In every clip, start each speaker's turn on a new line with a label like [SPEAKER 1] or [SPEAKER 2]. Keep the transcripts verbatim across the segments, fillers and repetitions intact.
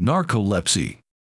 [SPEAKER 1] Narcolepsy.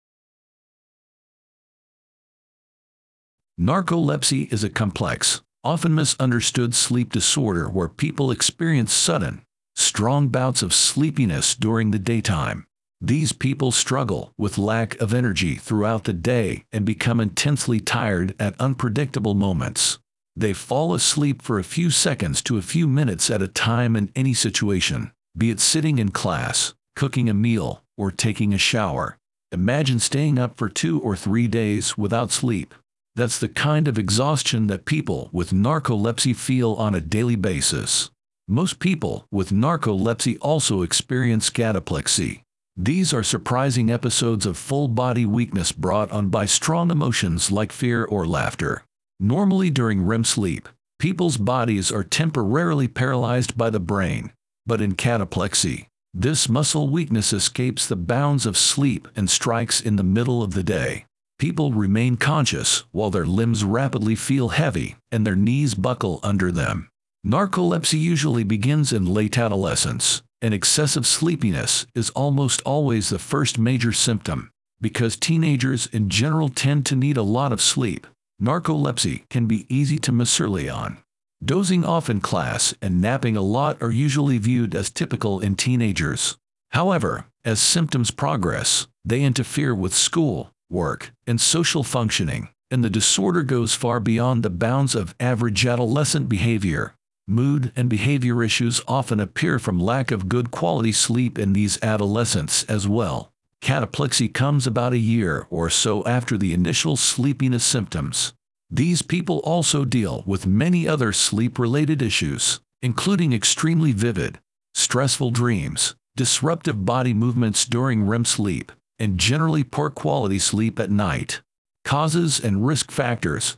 [SPEAKER 1] Narcolepsy is a complex, often misunderstood sleep disorder where people experience sudden, strong bouts of sleepiness during the daytime. These people struggle with lack of energy throughout the day and become intensely tired at unpredictable moments. They fall asleep for a few seconds to a few minutes at a time in any situation, be it sitting in class, cooking a meal, or taking a shower. Imagine staying up for two or three days without sleep. That's the kind of exhaustion that people with narcolepsy feel on a daily basis. Most people with narcolepsy also experience cataplexy. These are surprising episodes of full-body weakness brought on by strong emotions like fear or laughter. Normally during R E M sleep, people's bodies are temporarily paralyzed by the brain, but in cataplexy, this muscle weakness escapes the bounds of sleep and strikes in the middle of the day. People remain conscious while their limbs rapidly feel heavy and their knees buckle under them. Narcolepsy usually begins in late adolescence, and excessive sleepiness is almost always the first major symptom. Because teenagers in general tend to need a lot of sleep, narcolepsy can be easy to miss early on. Dozing off in class and napping a lot are usually viewed as typical in teenagers. However, as symptoms progress, they interfere with school, work, and social functioning, and the disorder goes far beyond the bounds of average adolescent behavior. Mood and behavior issues often appear from lack of good quality sleep in these adolescents as well. Cataplexy comes about a year or so after the initial sleepiness symptoms. These people also deal with many other sleep-related issues, including extremely vivid, stressful dreams, disruptive body movements during R E M sleep, and generally poor quality sleep at night. Causes and risk factors.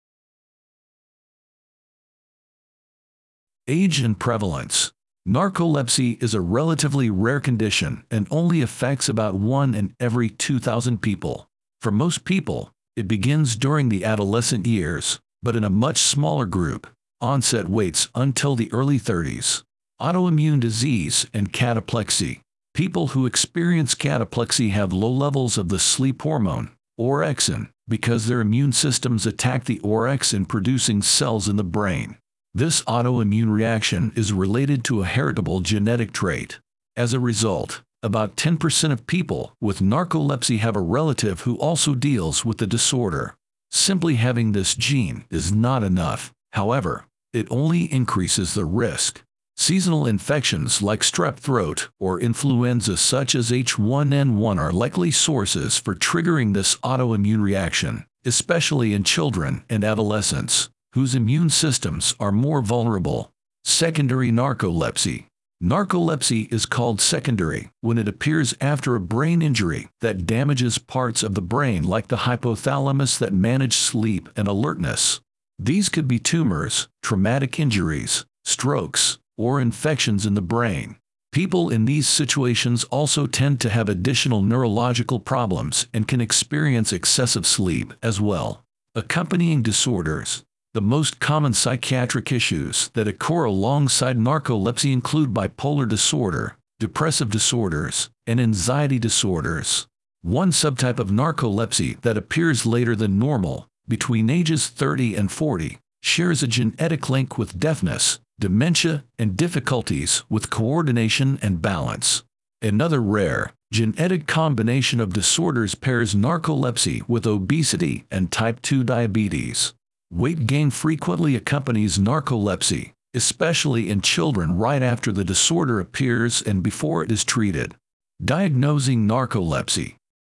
[SPEAKER 1] Age and prevalence. Narcolepsy is a relatively rare condition and only affects about one in every two thousand people. For most people, it begins during the adolescent years, but in a much smaller group, onset waits until the early thirties. Autoimmune disease and cataplexy. People who experience cataplexy have low levels of the sleep hormone, orexin, because their immune systems attack the orexin-producing cells in the brain. This autoimmune reaction is related to a heritable genetic trait. As a result, about ten percent of people with narcolepsy have a relative who also deals with the disorder. Simply having this gene is not enough. However, it only increases the risk. Seasonal infections like strep throat or influenza such as H one N one are likely sources for triggering this autoimmune reaction, especially in children and adolescents, whose immune systems are more vulnerable. Secondary narcolepsy. Narcolepsy is called secondary when it appears after a brain injury that damages parts of the brain like the hypothalamus that manage sleep and alertness. These could be tumors, traumatic injuries, strokes, or infections in the brain. People in these situations also tend to have additional neurological problems and can experience excessive sleep as well. Accompanying disorders. The most common psychiatric issues that occur alongside narcolepsy include bipolar disorder, depressive disorders, and anxiety disorders. One subtype of narcolepsy that appears later than normal, between ages thirty and forty, shares a genetic link with deafness, dementia, and difficulties with coordination and balance. Another rare, genetic combination of disorders pairs narcolepsy with obesity and type two diabetes. Weight gain frequently accompanies narcolepsy, especially in children right after the disorder appears and before it is treated. Diagnosing narcolepsy.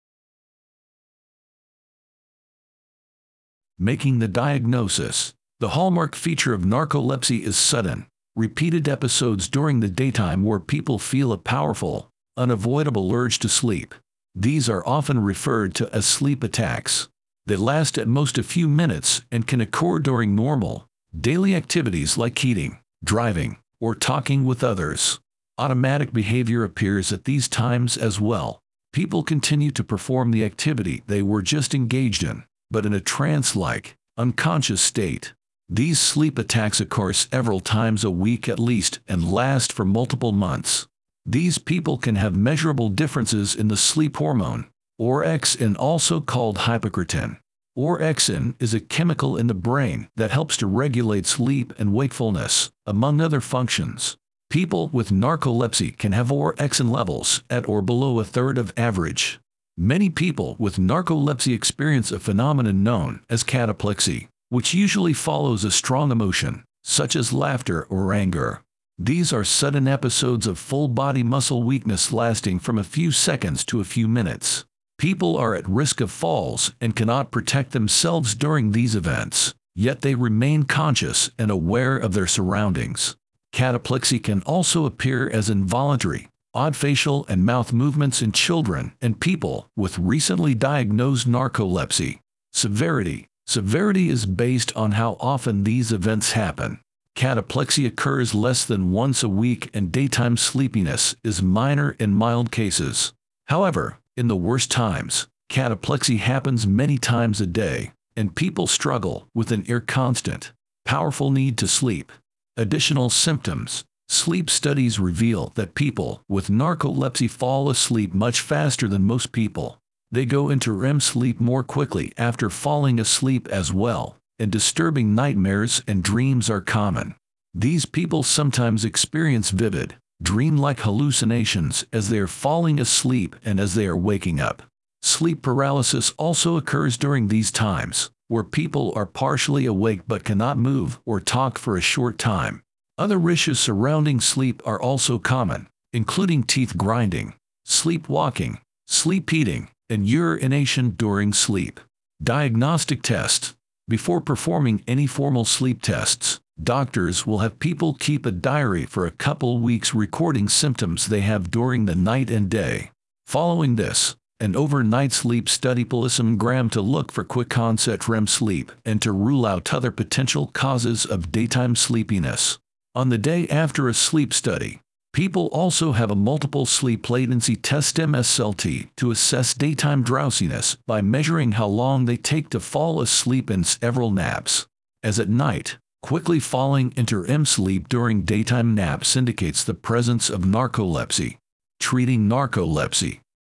[SPEAKER 1] Making the diagnosis. The hallmark feature of narcolepsy is sudden, repeated episodes during the daytime where people feel a powerful, unavoidable urge to sleep. These are often referred to as sleep attacks. They last at most a few minutes and can occur during normal, daily activities like eating, driving, or talking with others. Automatic behavior appears at these times as well. People continue to perform the activity they were just engaged in, but in a trance-like, unconscious state. These sleep attacks occur several times a week at least and last for multiple months. These people can have measurable differences in the sleep hormone, orexin, also called hypocretin. Orexin is a chemical in the brain that helps to regulate sleep and wakefulness, among other functions. People with narcolepsy can have orexin levels at or below a third of average. Many people with narcolepsy experience a phenomenon known as cataplexy, which usually follows a strong emotion, such as laughter or anger. These are sudden episodes of full-body muscle weakness lasting from a few seconds to a few minutes. People are at risk of falls and cannot protect themselves during these events, yet they remain conscious and aware of their surroundings. Cataplexy can also appear as involuntary, odd facial and mouth movements in children and people with recently diagnosed narcolepsy. Severity. Severity is based on how often these events happen. Cataplexy occurs less than once a week and daytime sleepiness is minor in mild cases. However, in the worst times, cataplexy happens many times a day, and people struggle with an inconstant, powerful need to sleep. Additional symptoms. Sleep studies reveal that people with narcolepsy fall asleep much faster than most people. They go into R E M sleep more quickly after falling asleep as well, and disturbing nightmares and dreams are common. These people sometimes experience vivid, dream-like hallucinations as they are falling asleep and as they are waking up. Sleep paralysis also occurs during these times, where people are partially awake but cannot move or talk for a short time. Other issues surrounding sleep are also common, including teeth grinding, sleepwalking, sleep eating, and urination during sleep. Diagnostic test. Before performing any formal sleep tests, doctors will have people keep a diary for a couple weeks recording symptoms they have during the night and day. Following this, an overnight sleep study polysomnogram to look for quick onset R E M sleep and to rule out other potential causes of daytime sleepiness. On the day after a sleep study, people also have a multiple sleep latency test M S L T to assess daytime drowsiness by measuring how long they take to fall asleep in several naps. As at night, quickly falling into R E M sleep during daytime naps indicates the presence of narcolepsy. Treating narcolepsy.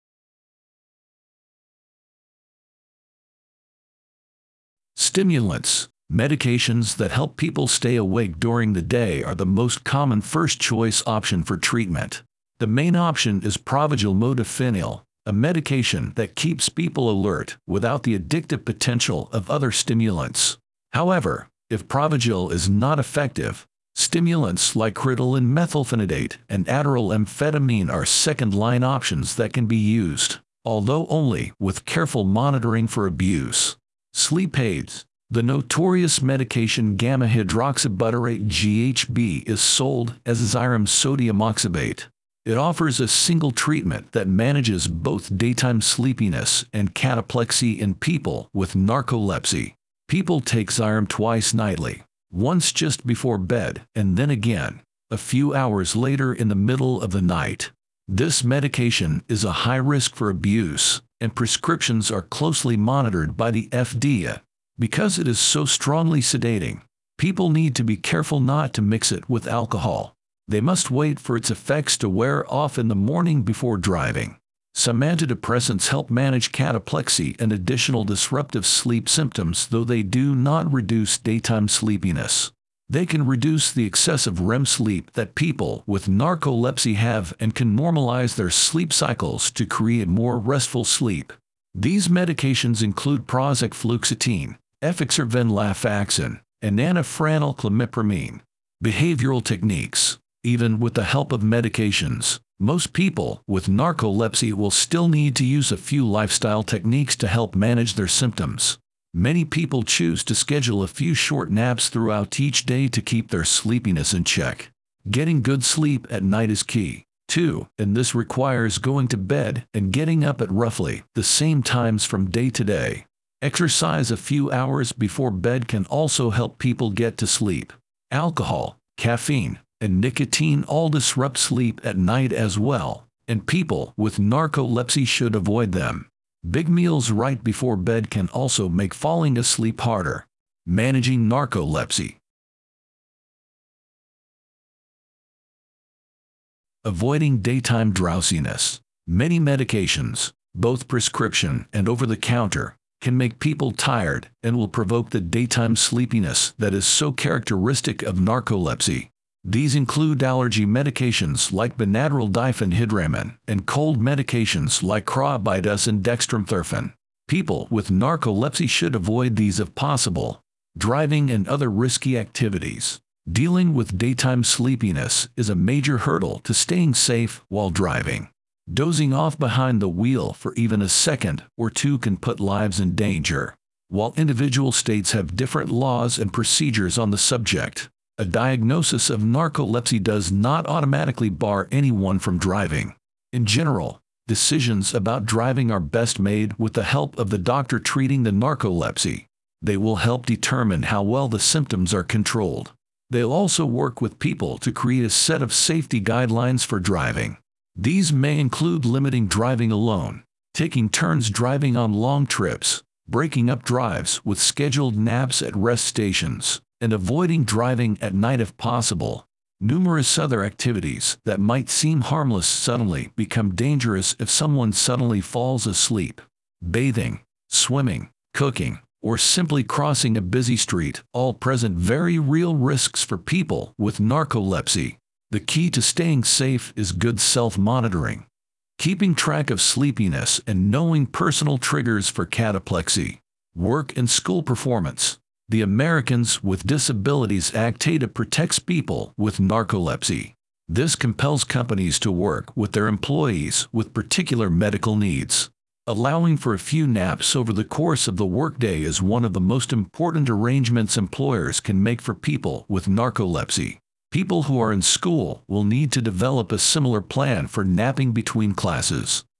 [SPEAKER 1] Stimulants. Medications that help people stay awake during the day are the most common first-choice option for treatment. The main option is Provigil modafinil, a medication that keeps people alert without the addictive potential of other stimulants. However, if Provigil is not effective, stimulants like Ritalin methylphenidate and Adderall amphetamine are second-line options that can be used, although only with careful monitoring for abuse. Sleep aids. The notorious medication gamma hydroxybutyrate G H B is sold as Xyrem sodium oxybate. It offers a single treatment that manages both daytime sleepiness and cataplexy in people with narcolepsy. People take Xyrem twice nightly, once just before bed and then again, a few hours later in the middle of the night. This medication is a high risk for abuse, and prescriptions are closely monitored by the F D A. Because it is so strongly sedating, people need to be careful not to mix it with alcohol. They must wait for its effects to wear off in the morning before driving. Some antidepressants help manage cataplexy and additional disruptive sleep symptoms, though they do not reduce daytime sleepiness. They can reduce the excessive R E M sleep that people with narcolepsy have and can normalize their sleep cycles to create more restful sleep. These medications include Prozac fluoxetine, Effexor venlafaxine, and anafranil clomipramine. Behavioral techniques. Even with the help of medications, most people with narcolepsy will still need to use a few lifestyle techniques to help manage their symptoms. Many people choose to schedule a few short naps throughout each day to keep their sleepiness in check. Getting good sleep at night is key, too, and this requires going to bed and getting up at roughly the same times from day to day. Exercise a few hours before bed can also help people get to sleep. Alcohol, caffeine, and nicotine all disrupt sleep at night as well, and people with narcolepsy should avoid them. Big meals right before bed can also make falling asleep harder. Managing narcolepsy. Avoiding daytime drowsiness. Many medications, both prescription and over-the-counter, can make people tired and will provoke the daytime sleepiness that is so characteristic of narcolepsy. These include allergy medications like Benadryl diphenhydramine and cold medications like Crobidus and dextromethorphan. People with narcolepsy should avoid these if possible. Driving and other risky activities. Dealing with daytime sleepiness is a major hurdle to staying safe while driving. Dozing off behind the wheel for even a second or two can put lives in danger. While individual states have different laws and procedures on the subject, a diagnosis of narcolepsy does not automatically bar anyone from driving. In general, decisions about driving are best made with the help of the doctor treating the narcolepsy. They will help determine how well the symptoms are controlled. They'll also work with people to create a set of safety guidelines for driving. These may include limiting driving alone, taking turns driving on long trips, breaking up drives with scheduled naps at rest stations, and avoiding driving at night if possible. Numerous other activities that might seem harmless suddenly become dangerous if someone suddenly falls asleep. Bathing, swimming, cooking, or simply crossing a busy street all present very real risks for people with narcolepsy. The key to staying safe is good self-monitoring. Keeping track of sleepiness and knowing personal triggers for cataplexy. Work and school performance. The Americans with Disabilities Act A D A protects people with narcolepsy. This compels companies to work with their employees with particular medical needs. Allowing for a few naps over the course of the workday is one of the most important arrangements employers can make for people with narcolepsy. People who are in school will need to develop a similar plan for napping between classes.